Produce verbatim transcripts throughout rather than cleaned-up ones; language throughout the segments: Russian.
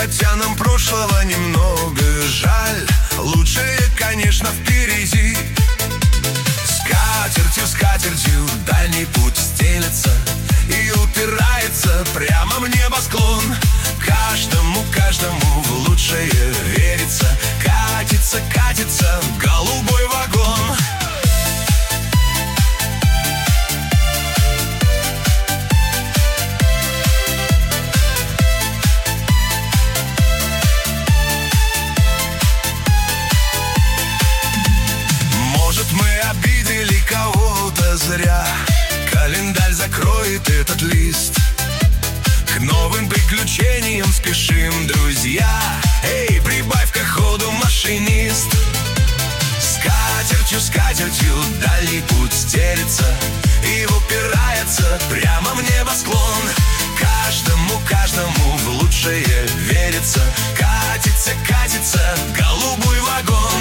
хотя нам прошлого немного жаль. Лучшее, конечно, впереди. Скатертью, скатертью дальний путь стелется и упирается прямо в небосклон. Каждому, каждому в лучшее верится. Катится, катится голубой вагон. Может, мы обидели кого-то зря. Календарь закроет этот лист. К новым приключениям спешим, друзья. Эй, прибавь-ка ходу, машинист. Скатертью, скатертью дальний путь стелется и упирается прямо в небосклон. Каждому, каждому в лучшее верится. Катится, катится голубой вагон.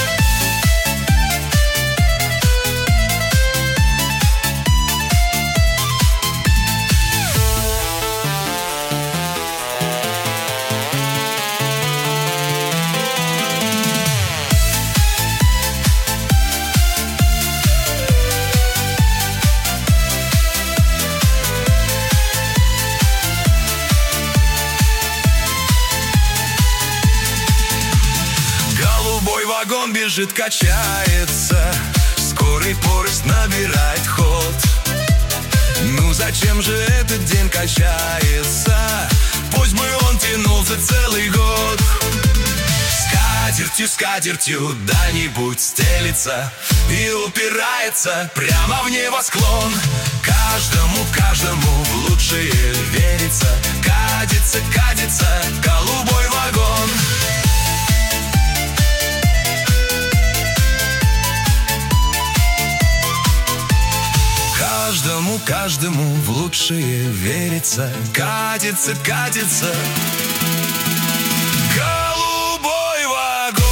Вагон бежит, качается, скорый поезд набирает ход. Ну зачем же этот день качается? Пусть бы он тянулся целый год. Скатертью, скатертью дальний путь стелится и упирается прямо в небосклон. Каждому, каждому в лучшее верится. Катится, катится голубой вагон. Каждому, каждому в лучшее верится. Катится, катится голубой вагон.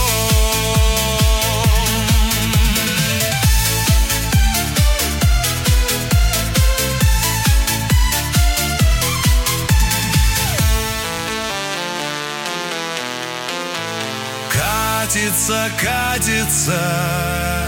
Катится, катится